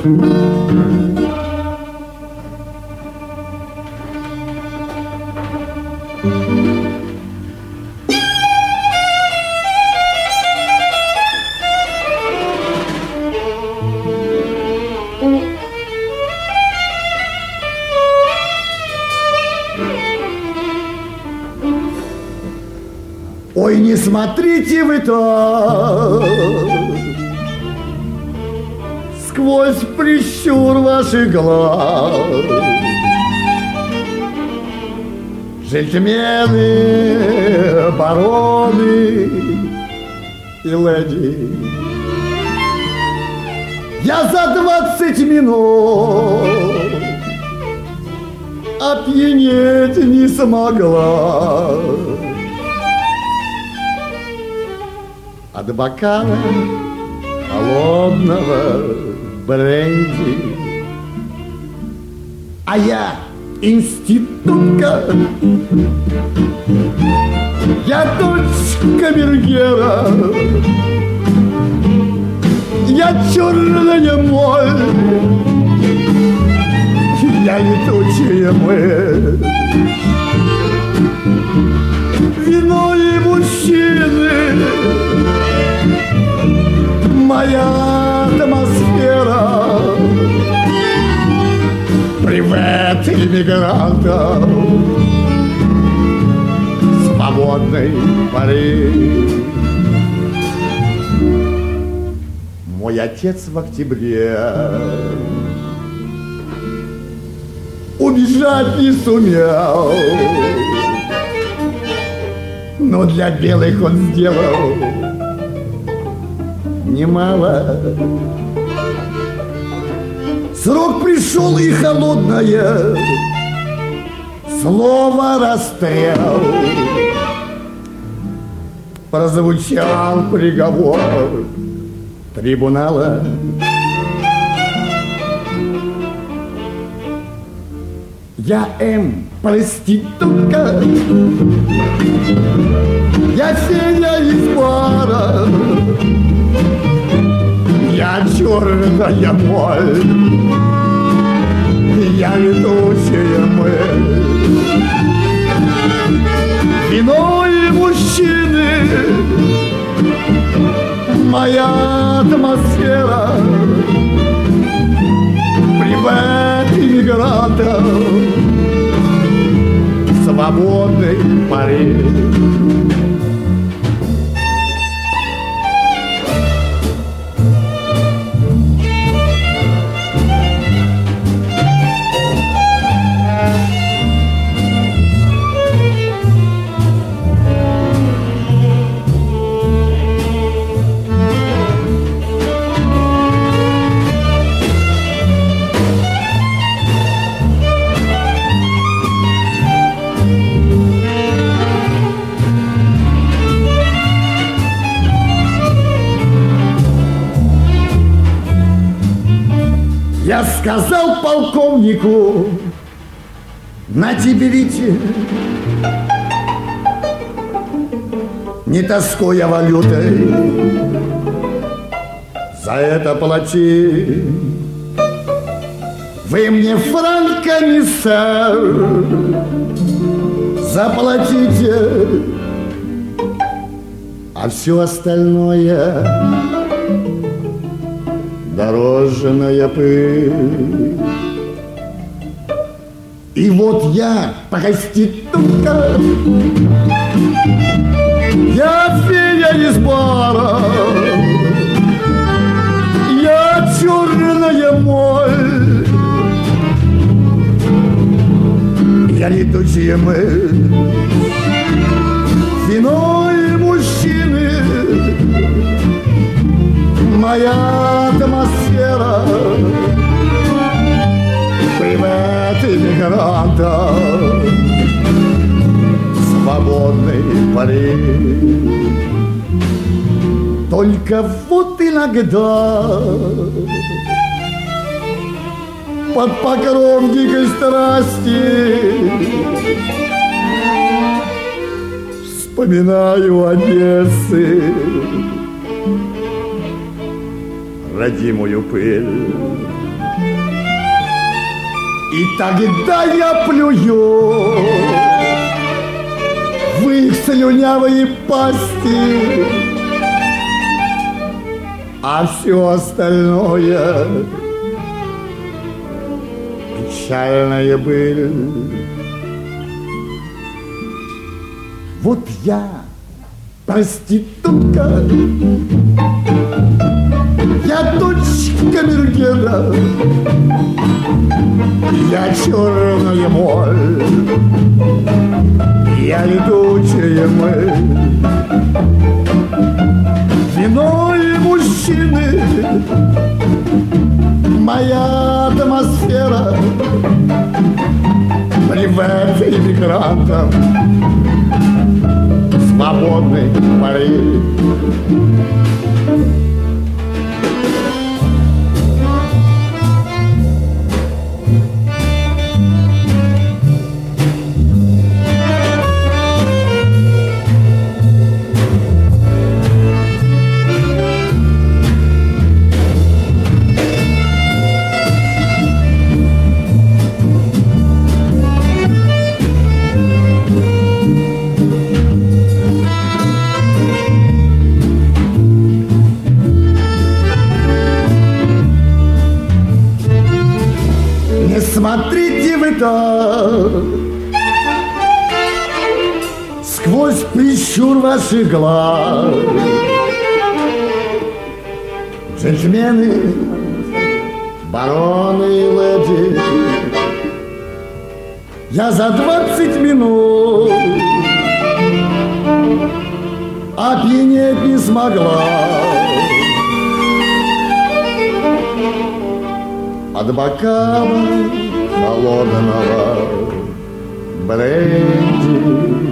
Ой, не смотрите вы так сквозь прищур ваших глаз. Джентльмены, бароны и леди, я за 20 минут опьянеть не смогла от бокала холодного бренди. А я институтка, я дочь камергера, я черная моль, я летучая мышь. Вино и мужчины, моя атмосфера. Привет иммигрантам, свободный Париж. Мой отец в октябре убежать не сумел, но для белых он сделал немало. Срок пришел, и холодное слово расстрел. Прозвучал приговор трибунала. Я проститутка, я Феня из бара, я черная моль, я летучая мышь. Вино и мужчины, моя атмосфера. Привет иммигрантам, свободный Париж. Я сказал полковнику, нате, берите, не тоскуя валютой, за это плати. Вы мне франками, сэр, заплатите, а все остальное дорожная пыль. И вот я проститутка, я Феня из бара, я черная моль, я летучая мышь. Вино и мужчины, моя атмосфера. Привет иммигрантам, свободный Париж. Только вот иногда под покров дикой страсти вспоминаю Одессы, родимую пыль. тогда я плюю в их слюнявые пасти, а все остальное печальная быль. Вот я проститутка, я дочь камергера, я черная моль, я летучая мышь. Вино и мужчины, моя атмосфера, привет иммигрантам, свободный Париж. Смотрите вы так сквозь прищур ваших глаз, джентльмены, бароны и леди, я за 20 минут опьянеть не смогла от бокала холодного бренди.